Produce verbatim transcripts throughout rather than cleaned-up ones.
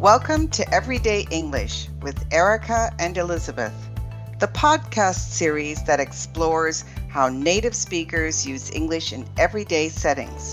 Welcome to Everyday English with Erica and Elizabeth, the podcast series that explores how native speakers use English in everyday settings.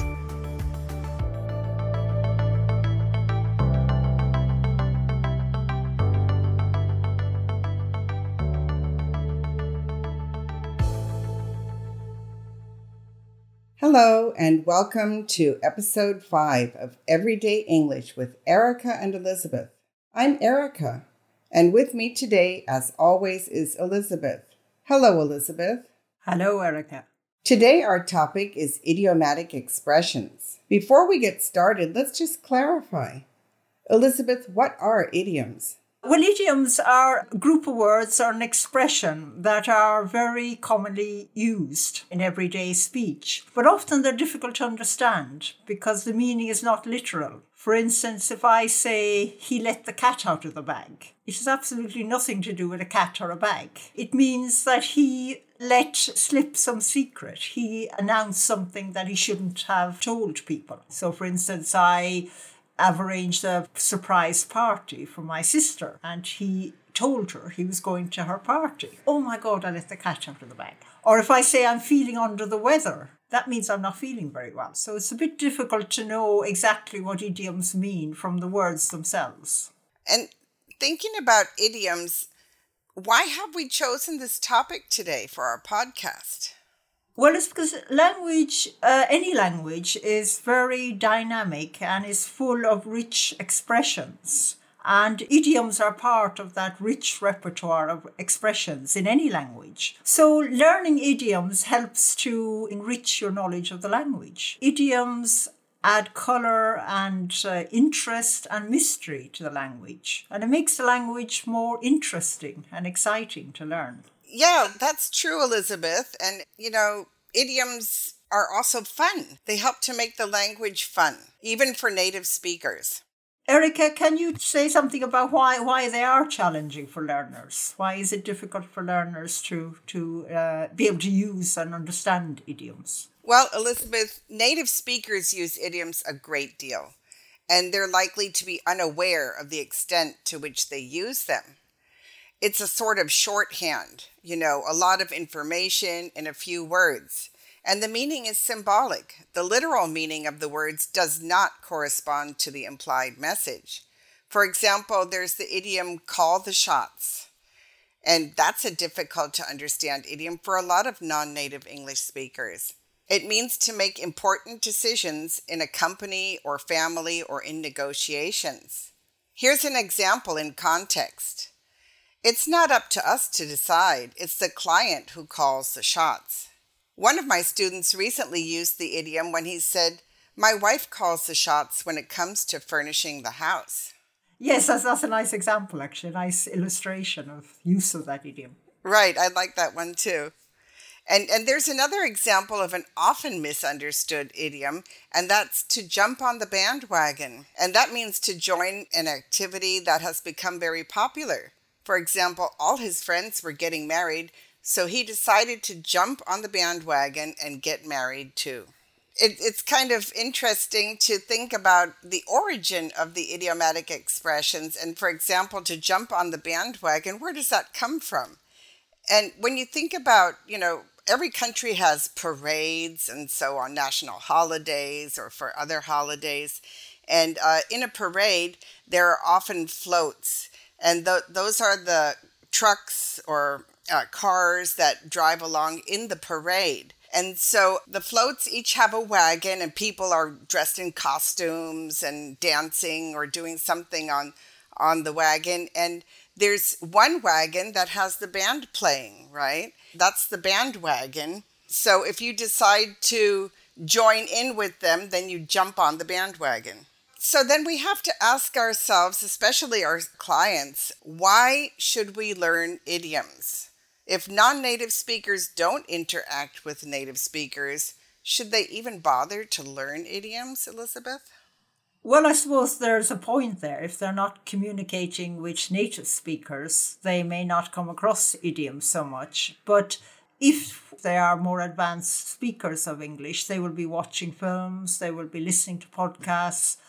Hello and welcome to episode five of Everyday English with Erica and Elizabeth. I'm Erica, and with me today, as always, is Elizabeth. Hello, Elizabeth. Hello, Erica. Today our topic is idiomatic expressions. Before we get started, let's just clarify. Elizabeth, what are idioms? Well, idioms are a group of words or an expression that are very commonly used in everyday speech, but often they're difficult to understand because the meaning is not literal. For instance, if I say, he let the cat out of the bag, it has absolutely nothing to do with a cat or a bag. It means that he let slip some secret. He announced something that he shouldn't have told people. So, for instance, I I've arranged a surprise party for my sister, and he told her he was going to her party. Oh my God, I let the cat out of the bag. Or if I say I'm feeling under the weather, that means I'm not feeling very well. So it's a bit difficult to know exactly what idioms mean from the words themselves. And thinking about idioms, why have we chosen this topic today for our podcast? Well, it's because language, uh, any language, is very dynamic and is full of rich expressions. And idioms are part of that rich repertoire of expressions in any language. So learning idioms helps to enrich your knowledge of the language. Idioms add colour and uh, interest and mystery to the language. And it makes the language more interesting and exciting to learn. Yeah, that's true, Elizabeth. And, you know, idioms are also fun. They help to make the language fun, even for native speakers. Erica, can you say something about why why they are challenging for learners? Why is it difficult for learners to, to uh, be able to use and understand idioms? Well, Elizabeth, native speakers use idioms a great deal, and they're likely to be unaware of the extent to which they use them. It's a sort of shorthand, you know, a lot of information in a few words. And the meaning is symbolic. The literal meaning of the words does not correspond to the implied message. For example, there's the idiom, call the shots. And that's a difficult to understand idiom for a lot of non-native English speakers. It means to make important decisions in a company or family or in negotiations. Here's an example in context. It's not up to us to decide. It's the client who calls the shots. One of my students recently used the idiom when he said, my wife calls the shots when it comes to furnishing the house. Yes, that's, that's a nice example, actually, a nice illustration of use of that idiom. Right, I like that one too. And, and there's another example of an often misunderstood idiom, and that's to jump on the bandwagon. And that means to join an activity that has become very popular. For example, all his friends were getting married, so he decided to jump on the bandwagon and get married too. It, it's kind of interesting to think about the origin of the idiomatic expressions. And for example, to jump on the bandwagon, where does that come from? And when you think about, you know, every country has parades and so on, national holidays or for other holidays. And uh, in a parade, there are often floats. And th- those are the trucks or uh, cars that drive along in the parade. And so the floats each have a wagon, and people are dressed in costumes and dancing or doing something on, on the wagon. And there's one wagon that has the band playing, right? That's the bandwagon. So if you decide to join in with them, then you jump on the bandwagon. So then we have to ask ourselves, especially our clients, why should we learn idioms? If non-native speakers don't interact with native speakers, should they even bother to learn idioms, Elizabeth? Well, I suppose there's a point there. If they're not communicating with native speakers, they may not come across idioms so much. But if they are more advanced speakers of English, they will be watching films, they will be listening to podcasts,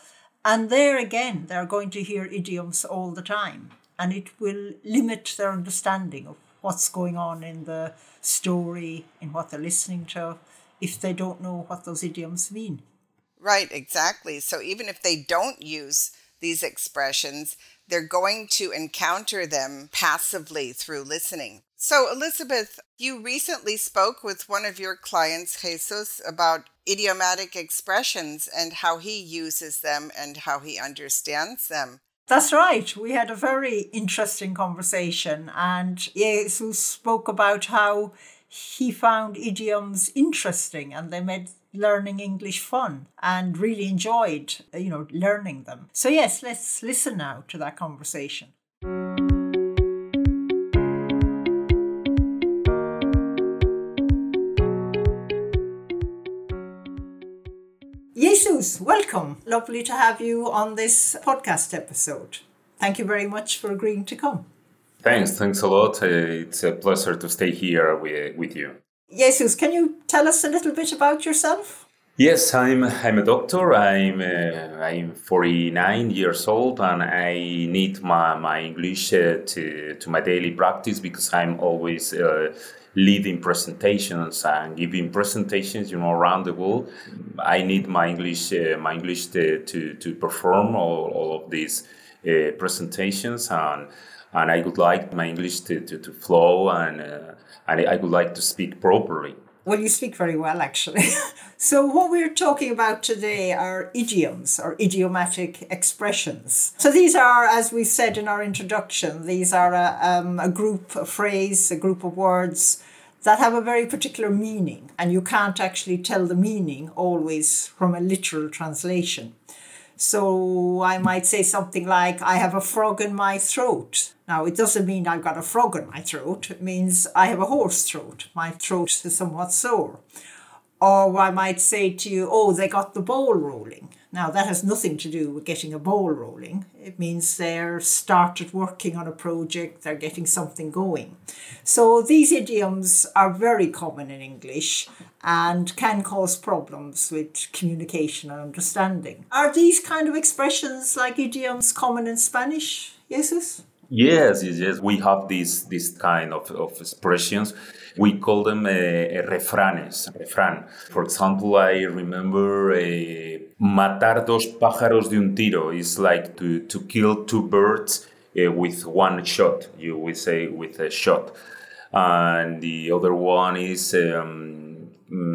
And there again, they're going to hear idioms all the time, and it will limit their understanding of what's going on in the story, in what they're listening to, if they don't know what those idioms mean. Right, exactly. So even if they don't use these expressions, they're going to encounter them passively through listening. So, Elizabeth, you recently spoke with one of your clients, Jesus, about idiomatic expressions and how he uses them and how he understands them. That's right. We had a very interesting conversation, and Jesus spoke about how he found idioms interesting and they made learning English fun and really enjoyed, you know, learning them. So yes, let's listen now to that conversation. Jesus, welcome. Lovely to have you on this podcast episode. Thank you very much for agreeing to come. Thanks, thanks a lot. Uh, it's a pleasure to stay here with, with you. Jesus, can you tell us a little bit about yourself? Yes, I'm I'm a doctor. I'm uh, I'm forty-nine years old, and I need my my English uh, to to my daily practice because I'm always uh, leading presentations and giving presentations, you know, around the world. I need my English uh, my English to to, to perform all, all of these uh, presentations, and and I would like my English to, to, to flow, and uh, and I would like to speak properly. Well, you speak very well, actually. So what we're talking about today are idioms or idiomatic expressions. So these are, as we said in our introduction, these are a, um, a group, a phrase, a group of words that have a very particular meaning. And you can't actually tell the meaning always from a literal translation. So I might say something like, I have a frog in my throat. Now, it doesn't mean I've got a frog in my throat. It means I have a hoarse throat. My throat is somewhat sore. Or I might say to you, oh, they got the ball rolling. Now, that has nothing to do with getting a ball rolling. It means they're started working on a project, they're getting something going. So these idioms are very common in English and can cause problems with communication and understanding. Are these kind of expressions like idioms common in Spanish, Jesus? Yes, yes, yes. We have this this kind of, of expressions. We call them uh, refranes, refrán. For example, I remember uh, matar dos pájaros de un tiro is like to, to kill two birds uh, with one shot. You would say with a shot. And the other one is um,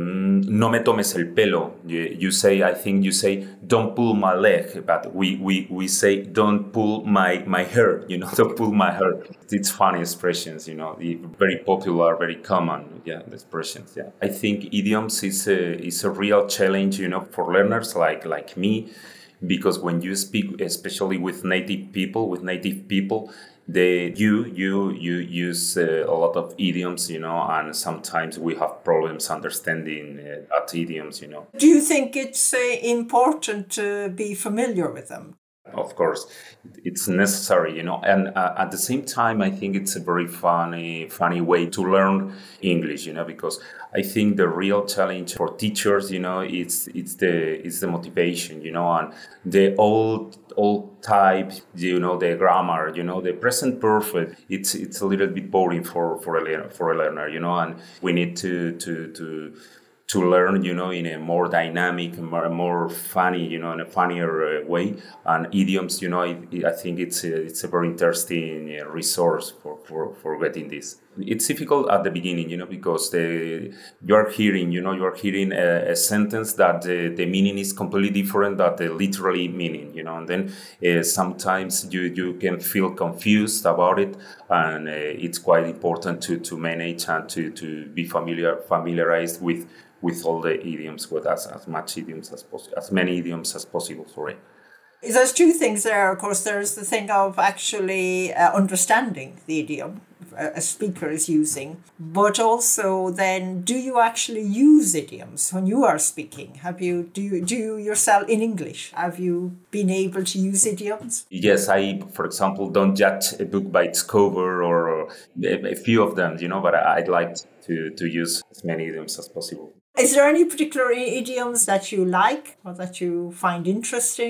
no me tomes el pelo. You, you say, I think you say, don't pull my leg, but we, we, we say, don't pull my, my hair, you know, don't pull my hair. It's funny expressions, you know, very popular, very common, yeah, expressions, yeah. I think idioms is a, is a real challenge, you know, for learners like, like me, because when you speak, especially with native people, with native people, They, you you you use uh, a lot of idioms, you know, and sometimes we have problems understanding uh, that idioms, you know. Do you think it's uh, important to be familiar with them? Of course, it's necessary, you know, and uh, at the same time, I think it's a very funny, funny way to learn English, you know, because I think the real challenge for teachers, you know, it's it's the it's the motivation, you know, and the old old type, you know, the grammar, you know, the present perfect. It's it's a little bit boring for for a learner, for a learner, you know, and we need to to to. to learn, you know, in a more dynamic, more, more funny, you know, in a funnier uh, way. And idioms, you know, I, I think it's a, it's a very interesting uh, resource for, for, for getting this. It's difficult at the beginning, you know, because the, you're hearing, you know, you're hearing a, a sentence that the, the meaning is completely different than the literally meaning, you know, and then uh, sometimes you, you can feel confused about it. And uh, it's quite important to, to manage and to, to be familiar familiarized with with all the idioms, with as, as much idioms as possible, as many idioms as possible, sorry. There's two things there. Of course, there's the thing of actually uh, understanding the idiom a speaker is using, but also then, do you actually use idioms when you are speaking? Have you, do you, do you yourself in English, have you been able to use idioms? Yes, I, for example, don't judge a book by its cover or a, a few of them, you know, but I'd like to, to use as many idioms as possible. Is there any particular idioms that you like or that you find interesting?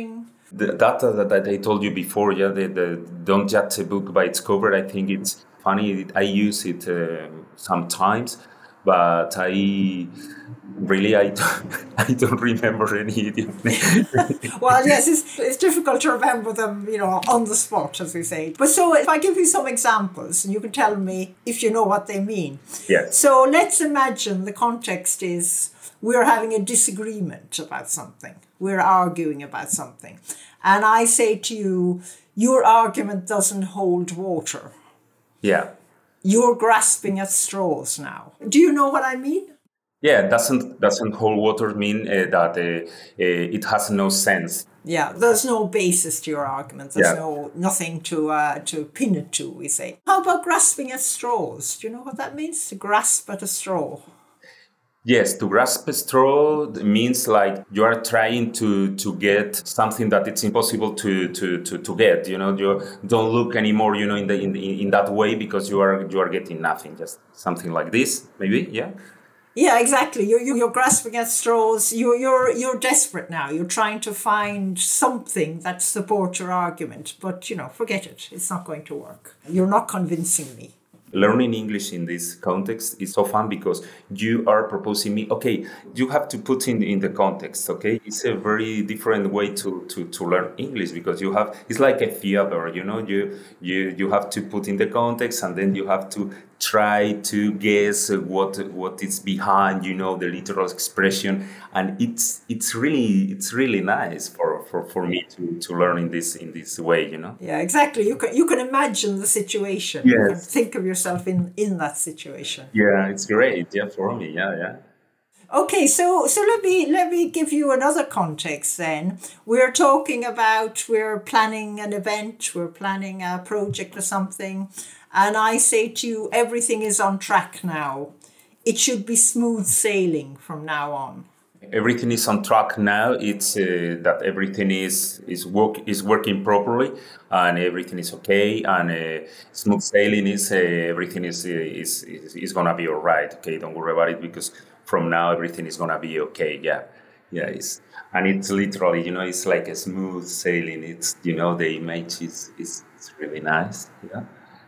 The data that, that I told you before, yeah, the, the don't judge a book by its cover. I think it's funny. I use it uh, sometimes, but I really I don't, I don't remember any idiom. Well, yes, it's, it's difficult to remember them, you know, on the spot, as we say. But so if I give you some examples, and you can tell me if you know what they mean. Yes. So let's imagine the context is we're having a disagreement about something. We're arguing about something. And I say to you, your argument doesn't hold water. Yeah. You're grasping at straws now. Do you know what I mean? Yeah, doesn't doesn't hold water mean uh, that uh, uh, it has no sense? Yeah, there's no basis to your argument. There's Yeah. no nothing to uh, to pin it to, we say. How about grasping at straws? Do you know what that means? To grasp at a straw. Yes, to grasp a straw means like you are trying to, to get something that it's impossible to, to, to, to get. You know, you don't look anymore, you know, in the in, in that way because you are you are getting nothing. Just something like this, maybe. Yeah. Yeah, exactly. You're you're grasping at straws. You're you're you're desperate now. You're trying to find something that supports your argument, but you know, forget it. It's not going to work. You're not convincing me. Learning English in this context is so fun because you are proposing me, okay, you have to put in in the context, okay? It's a very different way to, to, to learn English because you have, it's like a theater, you know, you, you, you have to put in the context and then you have to try to guess what what is behind, you know, the literal expression. And it's it's really it's really nice for, for, for me to, to learn in this in this way, you know. Yeah, exactly. You can you can imagine the situation. Yes. You can think of yourself in, in that situation. Yeah, it's great. Yeah, for me. Yeah, yeah. Okay, so so let me let me give you another context then. We're talking about we're planning an event, we're planning a project or something, and I say to you, everything is on track now. It should be smooth sailing from now on. Everything is on track now. It's uh, that everything is is work is working properly, and everything is okay. And uh, smooth sailing is uh, everything is, is is is gonna be all right. Okay, don't worry about it because from now everything is gonna be okay. Yeah, yeah. It's and it's literally, you know, it's like a smooth sailing. It's, you know, the image is is it's really nice. Yeah.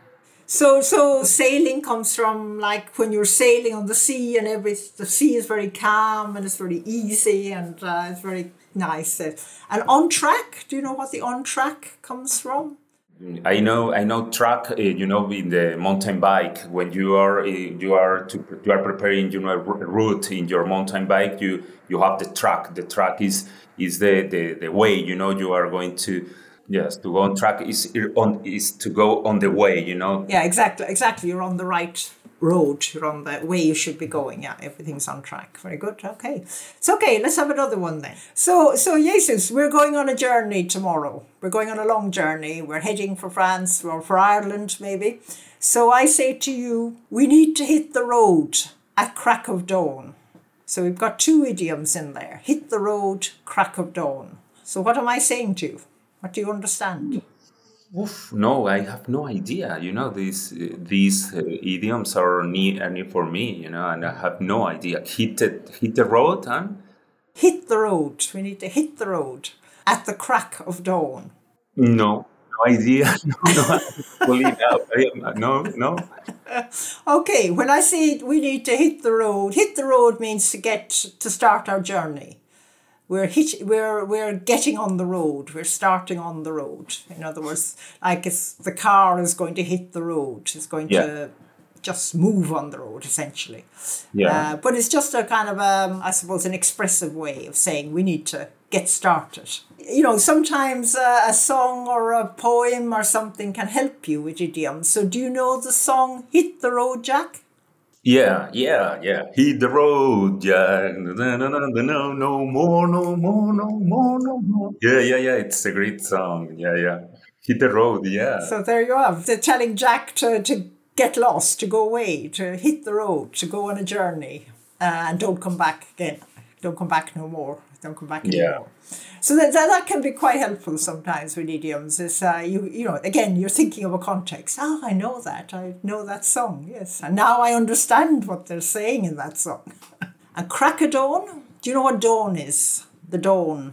So, so sailing comes from like when you're sailing on the sea and every the sea is very calm and it's very easy and uh, it's very nice. And on track, do you know what the on track comes from? I know, I know. Track, uh, you know, in the mountain bike, when you are uh, you are to you are preparing, you know, a route in your mountain bike, you you have the track. The track is is the the, the way, you know, you are going to. Yes, to go on track is on is to go on the way, you know. Yeah, exactly, exactly. You're on the right road. You're on the way you should be going. Yeah, everything's on track. Very good. Okay, it's okay. Let's have another one then. So, so Jesus, we're going on a journey tomorrow. We're going on a long journey. We're heading for France or for Ireland, maybe. So I say to you, we need to hit the road at crack of dawn. So we've got two idioms in there: hit the road, crack of dawn. So what am I saying to you? What do you understand? Oof, no, I have no idea. You know, these uh, these uh, idioms are new, are new for me. You know, and I have no idea. Hit the hit the road, huh? Hit the road. We need to hit the road at the crack of dawn. No, no idea. no, no, no, no. Okay, when I say we need to hit the road, hit the road means to get to start our journey. We're hit, we're we're getting on the road. We're starting on the road. In other words, like it's the car is going to hit the road. It's going Yeah. to just move on the road, essentially. Yeah. Uh, but it's just a kind of, um, I suppose, an expressive way of saying we need to get started. You know, sometimes uh, a song or a poem or something can help you with idioms. So do you know the song "Hit the Road, Jack"? Yeah, yeah, yeah. Hit the road, Jack. No, no, no, no, no, no more, no more, no more, no more. Yeah, yeah, yeah. It's a great song. Yeah, yeah. Hit the road, yeah. So there you have. They're telling Jack to, to get lost, to go away, to hit the road, to go on a journey, uh, and don't come back again. Don't come back no more. Don't come back Yeah. anymore. So that, that that can be quite helpful sometimes with idioms. Is uh, you you know again you're thinking of a context. Oh, I know that. I know that song. Yes, and now I understand what they're saying in that song. And crack of dawn. Do you know what dawn is? The dawn.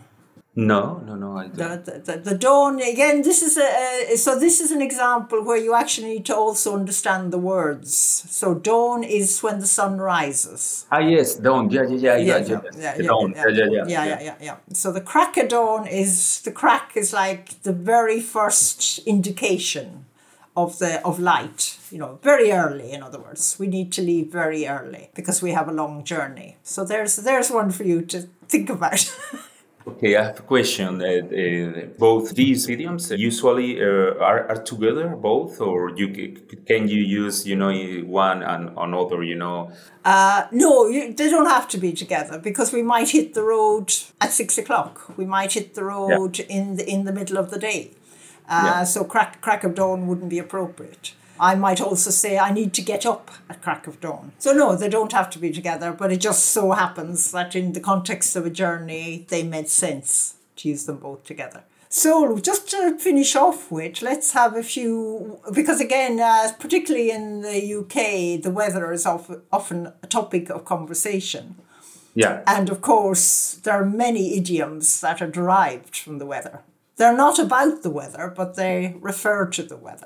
No, no, no, I The, don't. the, the, the dawn, again, this is a, a, so this is an example where you actually need to also understand the words. So dawn is when the sun rises. Ah, yes, dawn. Yeah, yeah, yeah. I Yeah, got you. yeah, yeah, The yeah, dawn. yeah, Yeah, yeah, yeah, yeah, yeah. yeah, yeah, yeah. So the crack of dawn is, the crack is like the very first indication of the of light, you know, very early, in other words. We need to leave very early because we have a long journey. So there's there's one for you to think about. Okay, I have a question. Uh, uh, both these idioms usually uh, are, are together, both, or you c- can you use, you know, one and another, you know? Uh, no, you, they don't have to be together because we might hit the road at six o'clock. We might hit the Yeah, road in the, in the middle of the day. yeah. Uh, so crack, crack of dawn wouldn't be appropriate. I might also say I need to get up at crack of dawn. So no, they don't have to be together, but it just so happens that in the context of a journey, they made sense to use them both together. So just to finish off with, let's have a few, because again, uh, particularly in the U K, the weather is often, often a topic of conversation. Yeah. And of course, there are many idioms that are derived from the weather. They're not about the weather, but they refer to the weather.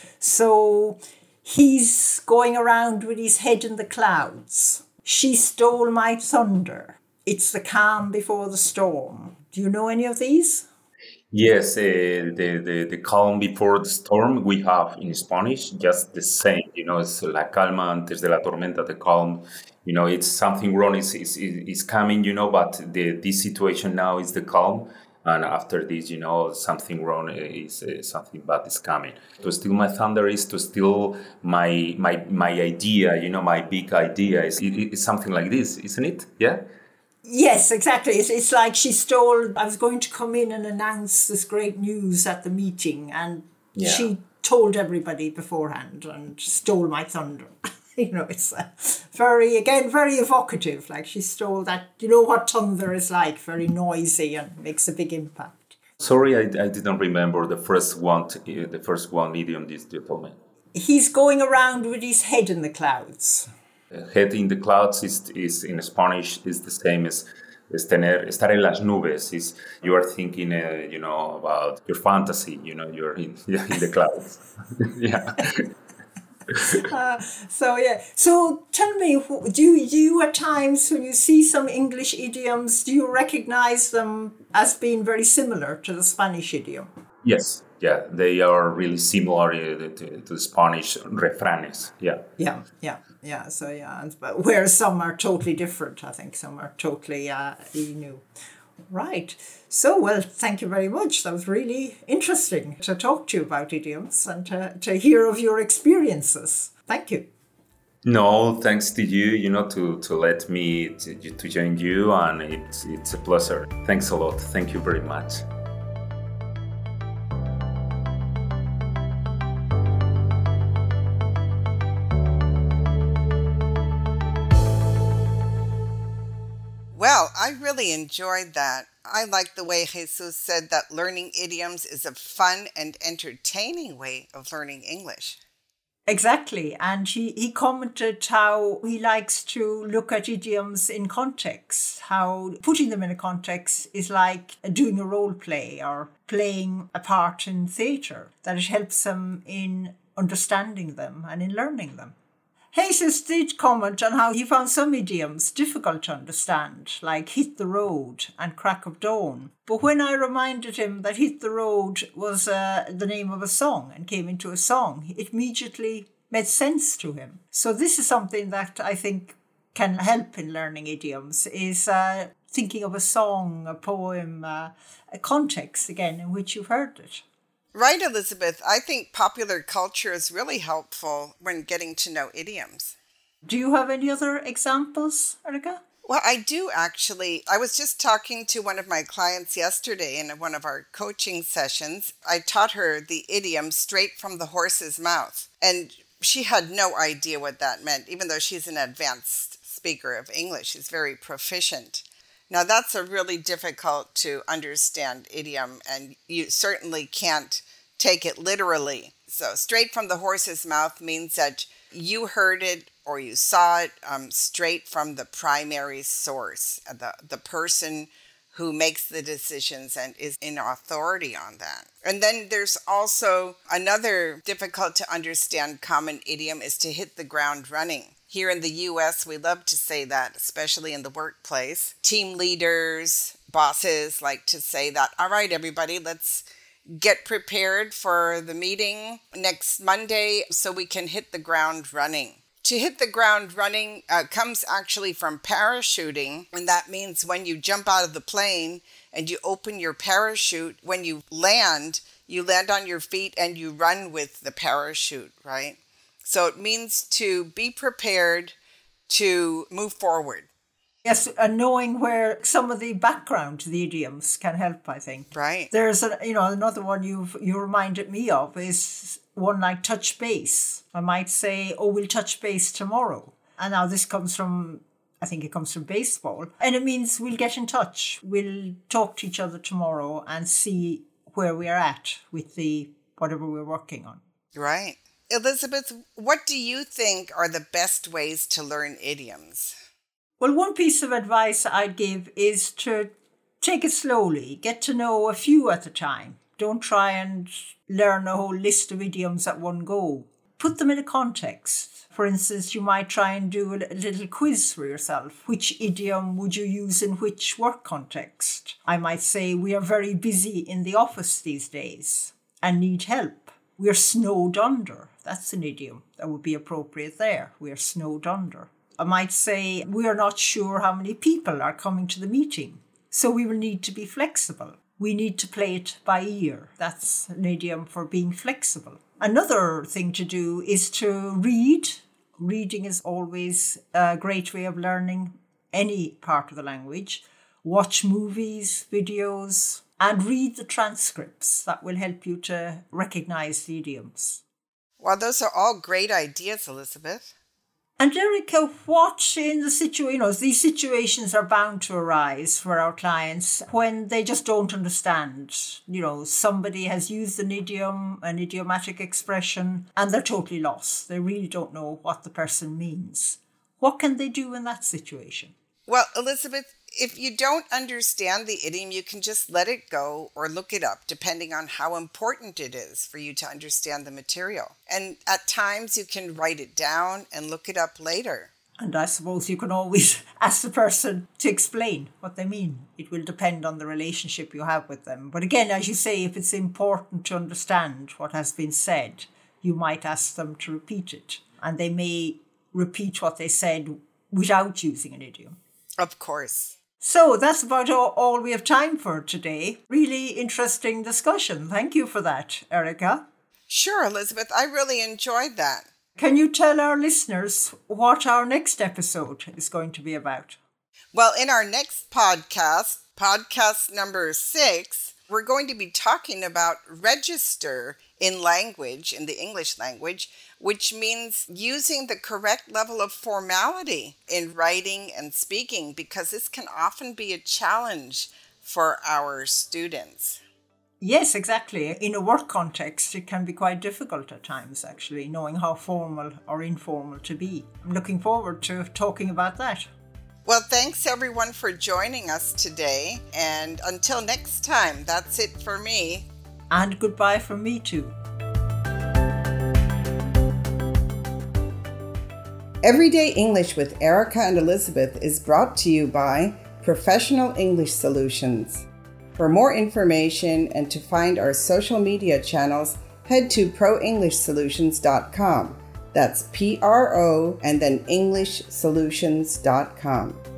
So he's going around with his head in the clouds. She stole my thunder. It's the calm before the storm. Do you know any of these? Yes, uh, the, the, the calm before the storm we have in Spanish, just the same, you know, it's la calma antes de la tormenta, the calm, you know, it's something wrong is, is, is coming, you know, but the this situation now is the calm. And after this, you know, something wrong is uh, something bad is coming. To steal my thunder is to steal my my my idea, you know, my big idea. Is it, it's something like this, isn't it? Yeah. Yes, exactly. It's, it's like she stole, I was going to come in and announce this great news at the meeting, and Yeah. she told everybody beforehand and stole my thunder. You know, it's uh, very, again, very evocative. Like she stole that, you know what thunder is like, very noisy and makes a big impact. Sorry, I, I didn't remember the first one. t- uh, The first one idiom this you told me. He's going around with his head in the clouds. Uh, Head in the clouds is is in Spanish is the same as es tener estar en las nubes. Is you are thinking, uh, you know, about your fantasy. You know, you're in in the clouds. Yeah. So yeah. So tell me, wh- do you, do you at times when you see some English idioms, do you recognize them as being very similar to the Spanish idiom? Yes. Yeah. They are really similar uh, to, to the Spanish refranes. Yeah. Yeah, yeah, yeah. So yeah, and, but whereas some are totally different, I think some are totally uh, new. Right. So well, thank you very much. That was really interesting to talk to you about idioms and to, to hear of your experiences. Thank you. No, thanks to you, you know, to, to let me to, to join you, and it's it's a pleasure. Thanks a lot. Thank you very much. Well, I really enjoyed that. I like the way Jesus said that learning idioms is a fun and entertaining way of learning English. Exactly. And he, he commented how he likes to look at idioms in context, how putting them in a context is like doing a role play or playing a part in theatre, that it helps them in understanding them and in learning them. Jesus did comment on how he found some idioms difficult to understand, like hit the road and crack of dawn. But when I reminded him that hit the road was uh, the name of a song and came into a song, it immediately made sense to him. So this is something that I think can help in learning idioms, is uh, thinking of a song, a poem, uh, a context, again, in which you've heard it. Right, Elizabeth. I think popular culture is really helpful when getting to know idioms. Do you have any other examples, Erica? Well, I do actually. I was just talking to one of my clients yesterday in one of our coaching sessions. I taught her the idiom straight from the horse's mouth. And she had no idea what that meant, even though she's an advanced speaker of English. She's very proficient. Now, that's a really difficult to understand idiom, and you certainly can't take it literally. So, straight from the horse's mouth means that you heard it or you saw it um, straight from the primary source, the, the person who makes the decisions and is in authority on that. And then there's also another difficult to understand common idiom is to hit the ground running. Here in the U S, we love to say that, especially in the workplace. Team leaders, bosses like to say that, all right, everybody, let's get prepared for the meeting next Monday so we can hit the ground running. To hit the ground running uh, comes actually from parachuting, and that means when you jump out of the plane and you open your parachute, when you land, you land on your feet and you run with the parachute, right? So it means to be prepared to move forward. Yes, and knowing where some of the background to the idioms can help, I think. Right. There's a, you know, another one you've you reminded me of is one like touch base. I might say, oh, we'll touch base tomorrow. And now this comes from, I think it comes from baseball. And it means we'll get in touch. We'll talk to each other tomorrow and see where we're at with the whatever we're working on. Right. Elizabeth, what do you think are the best ways to learn idioms? Well, one piece of advice I'd give is to take it slowly, get to know a few at a time. Don't try and learn a whole list of idioms at one go. Put them in a context. For instance, you might try and do a little quiz for yourself. Which idiom would you use in which work context? I might say, we are very busy in the office these days and need help. We're snowed under. That's an idiom that would be appropriate there. We're snowed under. I might say, we are not sure how many people are coming to the meeting, so we will need to be flexible. We need to play it by ear. That's an idiom for being flexible. Another thing to do is to read. Reading is always a great way of learning any part of the language. Watch movies, videos, and read the transcripts. That will help you to recognize the idioms. Well, those are all great ideas, Elizabeth. And Erica, what in the situation, you know, these situations are bound to arise for our clients when they just don't understand. You know, somebody has used an idiom, an idiomatic expression, and they're totally lost. They really don't know what the person means. What can they do in that situation? Well, Elizabeth, if you don't understand the idiom, you can just let it go or look it up, depending on how important it is for you to understand the material. And at times you can write it down and look it up later. And I suppose you can always ask the person to explain what they mean. It will depend on the relationship you have with them. But again, as you say, if it's important to understand what has been said, you might ask them to repeat it. And they may repeat what they said without using an idiom. Of course. So that's about all, all we have time for today. Really interesting discussion. Thank you for that, Erica. Sure, Elizabeth. I really enjoyed that. Can you tell our listeners what our next episode is going to be about? Well, in our next podcast, podcast number six, we're going to be talking about register in language, in the English language, which means using the correct level of formality in writing and speaking, because this can often be a challenge for our students. Yes, exactly. In a work context, it can be quite difficult at times, actually, knowing how formal or informal to be. I'm looking forward to talking about that. Well, thanks everyone for joining us today. And until next time, that's it for me. And goodbye from me too. Everyday English with Erica and Elizabeth is brought to you by Professional English Solutions. For more information and to find our social media channels, head to pro english solutions dot com. That's P R O and then english solutions dot com.